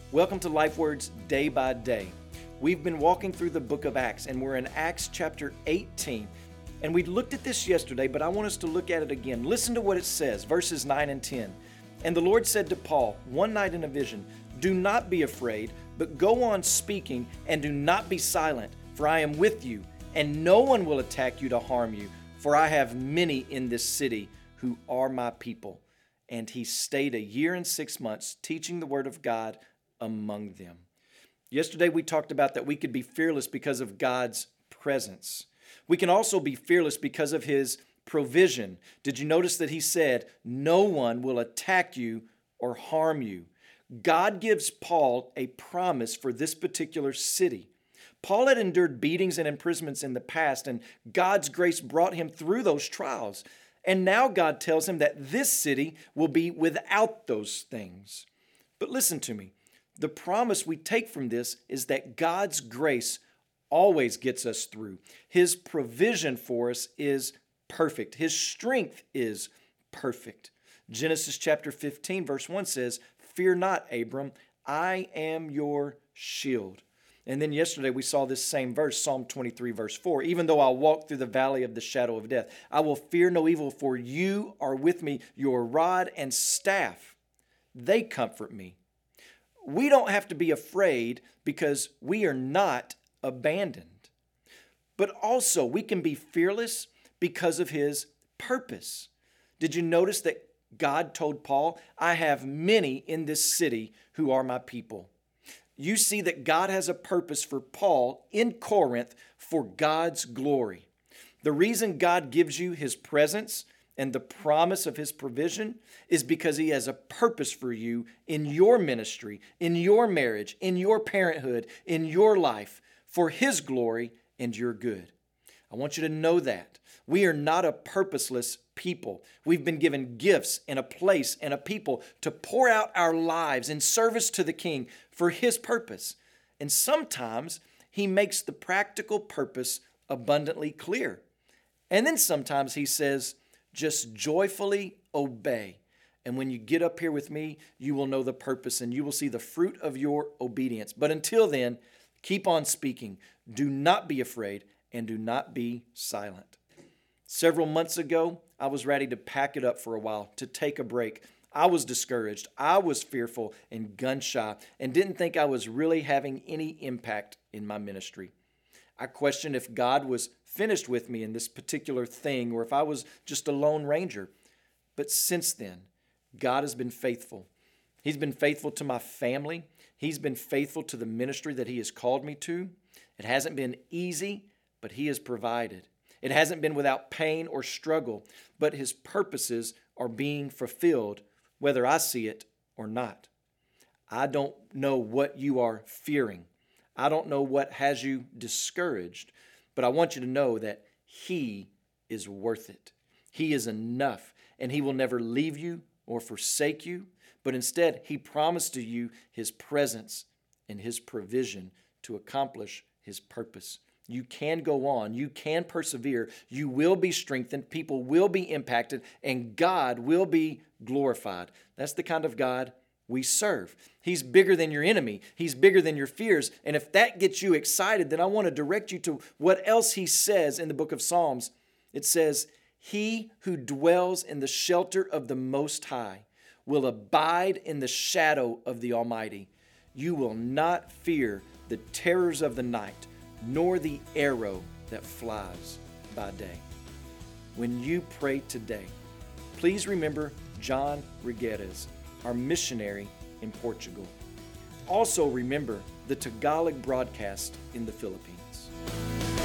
Welcome to Life Words Day by Day. We've been walking through the book of Acts, and we're in Acts chapter 18. And we looked at this yesterday, but I want us to look at it again. Listen to what it says, verses 9 and 10. And the Lord said to Paul one night in a vision, "Do not be afraid, but go on speaking, and do not be silent, for I am with you, and no one will attack you to harm you, for I have many in this city who are my people." And he stayed a year and 6 months teaching the word of God among them. Yesterday we talked about that we could be fearless because of God's presence. We can also be fearless because of His provision. Did you notice that He said, "No one will attack you or harm you"? God gives Paul a promise for this particular city. Paul had endured beatings and imprisonments in the past, and God's grace brought him through those trials. And now God tells him that this city will be without those things. But listen to me. The promise we take from this is that God's grace always gets us through. His provision for us is perfect. His strength is perfect. Genesis chapter 15 verse 1 says, "Fear not, Abram, I am your shield." And then yesterday we saw this same verse, Psalm 23 verse 4. "Even though I walk through the valley of the shadow of death, I will fear no evil, for you are with me. Your rod and staff, they comfort me." We don't have to be afraid because we are not abandoned. But also we can be fearless because of His purpose. Did you notice that God told Paul, "I have many in this city who are my people"? You see that God has a purpose for Paul in Corinth for God's glory. The reason God gives you His presence and the promise of His provision is because He has a purpose for you in your ministry, in your marriage, in your parenthood, in your life, for His glory and your good. I want you to know that. We are not a purposeless people. We've been given gifts and a place and a people to pour out our lives in service to the King for His purpose. And sometimes He makes the practical purpose abundantly clear. And then sometimes He says, just joyfully obey. And when you get up here with me, you will know the purpose and you will see the fruit of your obedience. But until then, keep on speaking. Do not be afraid and do not be silent. Several months ago, I was ready to pack it up for a while, to take a break. I was discouraged. I was fearful and gun shy and didn't think I was really having any impact in my ministry. I questioned if God was finished with me in this particular thing or if I was just a lone ranger. But since then, God has been faithful. He's been faithful to my family. He's been faithful to the ministry that He has called me to. It hasn't been easy, but He has provided. It hasn't been without pain or struggle, but His purposes are being fulfilled, whether I see it or not. I don't know what you are fearing. I don't know what has you discouraged, but I want you to know that He is worth it. He is enough, and He will never leave you or forsake you, but instead He promised to you His presence and His provision to accomplish His purpose. You can go on. You can persevere. You will be strengthened. People will be impacted, and God will be glorified. That's the kind of God we serve. He's bigger than your enemy. He's bigger than your fears. And if that gets you excited, then I want to direct you to what else He says in the book of Psalms. It says, "He who dwells in the shelter of the Most High will abide in the shadow of the Almighty. You will not fear the terrors of the night, nor the arrow that flies by day." When you pray today, please remember John Regueres, our missionary in Portugal. Also remember the Tagalog broadcast in the Philippines.